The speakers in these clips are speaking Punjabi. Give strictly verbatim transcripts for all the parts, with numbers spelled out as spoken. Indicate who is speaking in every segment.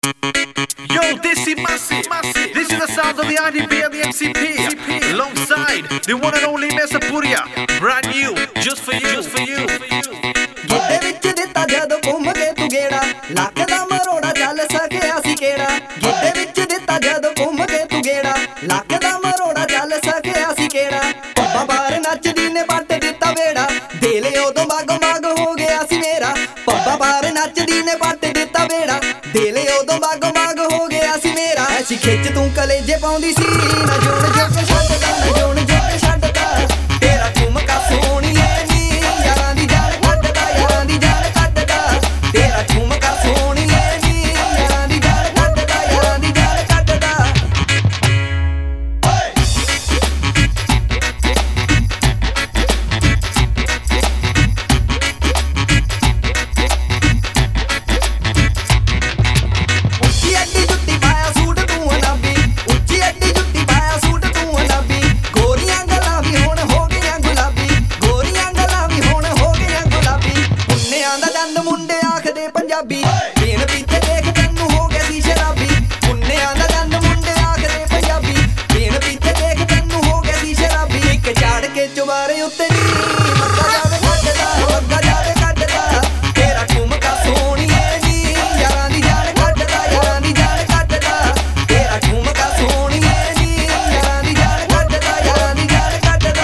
Speaker 1: Yo, this is massive. This is the sound of the I D B and the M C P. Alongside the one and only Nesapuria. Brand new, just for you, just for you.
Speaker 2: ਗਿੱਟੇ ਵਿੱਚ ਦਿੱਤਾ ਜਦੋਂ ਘੁੰਮ ਕੇ ਤੂੰ ਗੇੜਾ ਲੱਖ ਦਾ ਮਰੋੜਾ ਚੱਲ ਸਕਿਆ ਸੀ ਕਿਹੜਾ ਗਿੱਟੇ ਵਿੱਚ ਦਿੱਤਾ ਜਦੋਂ ਘੁੰਮ ਕੇ ਤੂੰ ਗੇੜਾ ਲੱਖ ਦਾ ਮਰੋੜਾ ਚੱਲ ਸਕਿਆ ਸੀ ਕਿਹੜਾ ਪੱਪਾ ਬਾਹਰ ਨੱਚਦੀ ਨੇ ਪੱਟ ਦਿੱਤਾ ਵੇੜਾ ਦਿਲ ਉਦੋਂ ਬਾਗੋ ਬਾਗ ਹੋ ਗਿਆ ਸੀ ਮੇਰਾ ਪੱਪਾ ਬਾਹਰ ਨੱਚਦੀ ਨੇ ਪੱਟ ਦਿੱਤਾ ਵੇੜਾ ਦਿਲ ਉਦੋਂ ਬਾਗੋ ਬਾਗ ਹੋ ਗਿਆ ਸੀ ਮੇਰਾ ਐਸੀ ਖਿੱਚ ਤੂੰ ਕਲੇਜੇ ਪਾਉਂਦੀ ਸੀ ਨਾ ਜੋਣ ਜੱਟ ਛੱਡਦਾ ਨਾ ਜੋਣ ਜੱਟ ਛੱਡਦਾ ਤੇਰਾ ਠੁਮਕਾ ਸੋਹਣੀਏ ਨੀ ਯਾਰਾਂ ਦੀ ਜਾਨ ਕੱਢਦਾ ਯਾਰਾਂ ਦੀ ਜਾਨ ਕੱਢਦਾ ਤੇਰਾ ਠੁਮਕਾ ਸੋਹਣੀਏ ਨੀ ਯਾਰਾਂ ਦੀ ਜਾਨ ਕੱਢਦਾ ਯਾਰਾਂ ਦੀ ਜਾਨ ਕੱਢਦਾ ਉੱਚੀ ਅੱਡੀ ਜੁੱਤੀ ਪਾਇਆ ਸੂਟ ਤੂੰ ਅਨਾਬੀ ਉੱਚੀ ਅੱਡੀ ਜੁੱਤੀ ਪਾਇਆ ਸੂਟ ਤੂੰ ਅਨਾਬੀ ਗੋਰੀਆਂ ਗੱਲਾਂ ਵੀ ਹੁਣ ਹੋ ਗਈਆਂ ਗੁਲਾਬੀ ਗੋਰੀਆਂ ਗੱਲਾਂ ਵੀ ਹੁਣ ਹੋ ਗਈਆਂ ਗੁਲਾਬੀ ਪੁੰਨਿਆਂ ਦਾ ਦੰਦ ਮੁੰਡੇ ਆਖਦੇ ਪੰਜਾਬੀ ਪੀਣ ਪੀਤੇ ਦੇਖ ਤੈਨੂੰ ਹੋ ਗਿਆ ਸੀ ਸ਼ਰਾਬੀ ਪੁੰਨਿਆਂ ਦਾ ਦੰਦ ਮੁੰਡੇ ਆਖਦੇ ਪੰਜਾਬੀ ਪੀਣ ਪੀਤੇ ਦੇਖ ਤੈਨੂੰ ਹੋ ਗਿਆ ਸੀ ਸ਼ਰਾਬੀ ਇੱਕ ਝਾੜ ਕੇ ਚੁਬਾਰੇ ਉੱਤੇ ਨੀ ਮੱਗਾ ਜਾਵੇ ਕੱਢਦਾ ਮੱਗਾ ਜਾਵੇ ਕੱਢਦਾ ਤੇਰਾ ਠੁਮਕਾ ਸੋਹਣੀਏ ਨੀ ਯਾਰਾਂ ਦੀ ਜਾਨ ਕੱਢਦਾ ਯਾਰਾਂ ਦੀ ਜਾਨ ਕੱਢਦਾ ਤੇਰਾ ਠੁਮਕਾ ਸੋਹਣੀਏ ਨੀ ਯਾਰਾਂ ਦੀ ਜਾਨ ਕੱਢਦਾ ਯਾਰਾਂ ਦੀ ਜਾਨ ਕੱਢਦਾ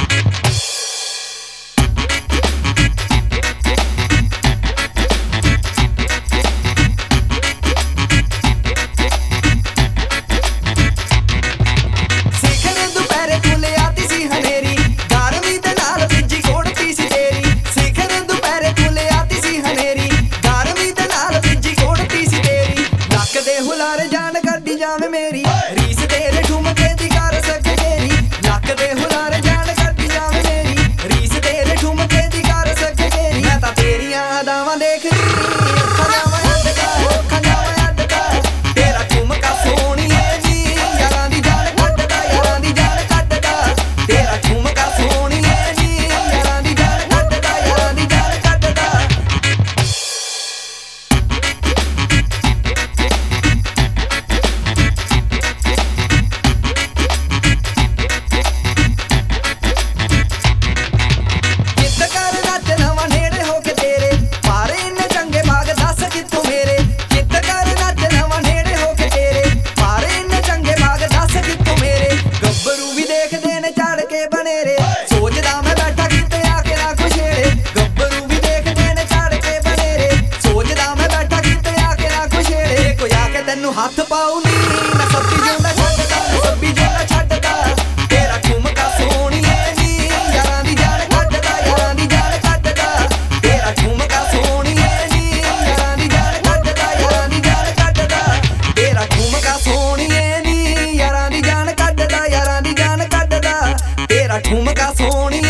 Speaker 2: ਸਿਖਰ ਦੁਪਹਿਰੇ ਤੂੰ ਲਿਆਤੀ ਸੀ ਹਨੇਰੀ ਗਰਮੀ ਦੇ ਨਾਲ ਵਿੱਜੀ ਕੋੜਤੀ ਸੀ ਤੇਰੀ ਸਿਖਰ ਦੁਪਹਿਰੇ ਤੂੰ ਲਿਆਤੀ ਸੀ ਹਨੇਰੀ ਗਰਮੀ ਦੇ ਨਾਲ ਵਿੱਜੀ ਕੋੜਤੀ ਸੀ ਤੇਰੀ ਲੱਕ ਦੇ ਹੁਲਾਰੇ ਜਾਨ ਕੱਢੀ ਜਾਵੇ ਮੇਰੀ ਰੀਸ ਤੇਰੇ ਠੁਮਕੇ ਦੀ ਕਰ ਸਕੇ ਤੇਰੀ ਲੱਕ ਦੇ ਹੁਲਾਰੇ ਜਾਨ ਕੱਢੀ ਜਾਵੇ ਮੇਰੀ ਰੀਸ ਤੇਰੇ ਠੁਮਕੇ ਦੀ ਕਰ ਸਕੇ ਤੇਰੀ ਮੈਂ ਤਾਂ ਤੇਰੀਆਂ ਅਦਾਵਾਂ ਦੇਖਦੀ ਅੱਖਾਂ ਜਾਵਾਂ ਅੱਡਦਾ ਅੱਖਾਂ ਜਾਵਾਂ ਅੱਡਦਾ ਤੇਰਾ ਠੁਮਕਾ ਸੋਹਣੀਏ ਨੀ ਯਾਰਾਂ ਦੀ ਜਾਨ ਕੱਢਦਾ ਯਾਰਾਂ ਦੀ ਜਾਨ ਕੱਢਦਾ ਤੇਰਾ ਠੁਮਕਾ ਸੋਹਣੀਏ ਨੀ ਯਾਰਾਂ ਦੀ ਜਾਨ ਕੱਢਦਾ ਯਾਰਾਂ ਦੀ ਜਾਨ ਕੱਢਦਾ ਕਿੱਦ ਕਰ ਨੱਚ ਨਵਾਂ ਨੇੜੇ ਹੋ ਕੇ ਤੇਰੇ ਪਰ ਇੰਨੇ ਚੰਗੇ ਬਾਗ ਦੱਸ ਕਿੱਥੋਂ ਮੇਰੇ ਕਿੱਦ ਕਰ ਨੱਚ ਨਵਾਂ ਨੇੜੇ ਹੋ ਕੇ ਤੇਰੇ ਪਰ ਇੰਨੇ ਚੰਗੇ ਬਾਗ ਦੱਸ ਕਿੱਥੋਂ ਮੇਰੇ ਗੱਭਰੂ ਵੀ ਦੇਖਦੇ ਨੇ ਚੜ ਕੇ ਬਨੇਰੇ ਸੋਚਦਾ ਮੈਂ ਬੈਠਾ ਕਿਤੇ ਆ ਕੇ ਨਾ ਖੁਸ਼ੇੜੇ ਗੱਭਰੂ ਵੀ ਦੇਖਦੇ ਨੇ ਚੜ ਕੇ ਬਨੇਰੇ ਸੋਚਦਾ ਮੈਂ ਬੈਠਾ ਕਿਤੇ ਆ ਕੇ ਨਾ ਖੁਸ਼ੇੜੇ ਕੋਈ ਆ ਕੇ ਤੈਨੂੰ ਹੱਥ ਪਾਉ ਨੀ ਨਾ ਸੱਬੀ ਜਿਉਂਦਾ ਛੱਡਦਾ ਨਾ ਸੱਬੀ ਜਿਉਂਦਾ ਛੱਡਦਾ ਤੇਰਾ ਠੁਮਕਾ ਸੋਹਣੀਏ ਨੀ ਯਾਰਾਂ ਦੀ ਜਾਨ ਕੱਢਦਾ ਯਾਰਾਂ ਦੀ ਜਾਨ ਕੱਢਦਾ ਤੇਰਾ ਠੁਮਕਾ ਸੋਹਣੀਏ ਨੀ ਯਾਰਾਂ ਦੀ ਜਾਨ ਕੱਢਦਾ ਯਾਰਾਂ ਦੀ ਜਾਨ ਕੱਢਦਾ ਤੇਰਾ ਠੁਮਕਾ ਸੋਹਣੀਏ ਨੀ ਯਾਰਾਂ ਦੀ ਜਾਨ ਕੱਢਦਾ ਯਾਰਾਂ ਦੀ ਜਾਨ ਕੱਢਦਾ ਤੇਰਾ ਠੁਮਕਾ ਸੋਹਣੀਏ